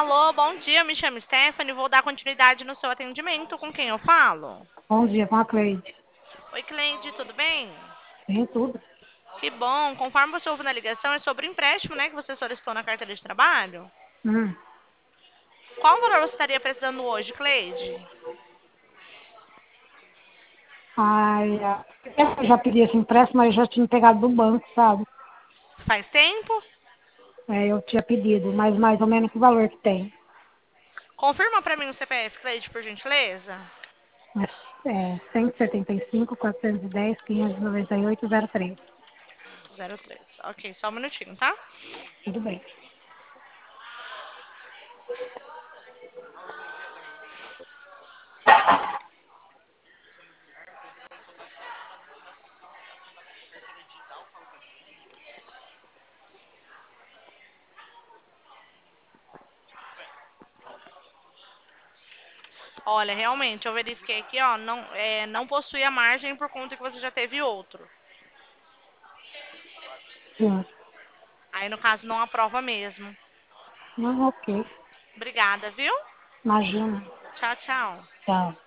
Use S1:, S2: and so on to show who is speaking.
S1: Alô, bom dia, me chamo Stephanie, vou dar continuidade no seu atendimento. Com quem eu falo?
S2: Bom dia, com a Cleide.
S1: Oi, Cleide, tudo bem?
S2: Tem tudo.
S1: Que bom. Conforme você ouve na ligação, é sobre o empréstimo, né, que você solicitou na carteira de trabalho?
S2: Hum.
S1: Qual valor você estaria precisando hoje, Cleide?
S2: Ai, eu já pedi esse empréstimo, mas eu já tinha pegado do banco, sabe?
S1: Faz tempo?
S2: Eu tinha pedido, mas mais ou menos que valor que tem.
S1: Confirma para mim o CPF, Cleide, por gentileza.
S2: Mas, 175, 410, 598, 03.
S1: 03. Ok, só um minutinho, tá?
S2: Tudo bem.
S1: Olha, realmente, eu verifiquei aqui, ó, não possui a margem por conta que você já teve outro.
S2: Sim.
S1: Aí, no caso, não aprova mesmo.
S2: Não, ok.
S1: Obrigada, viu?
S2: Imagina.
S1: Tchau, tchau.
S2: Tchau.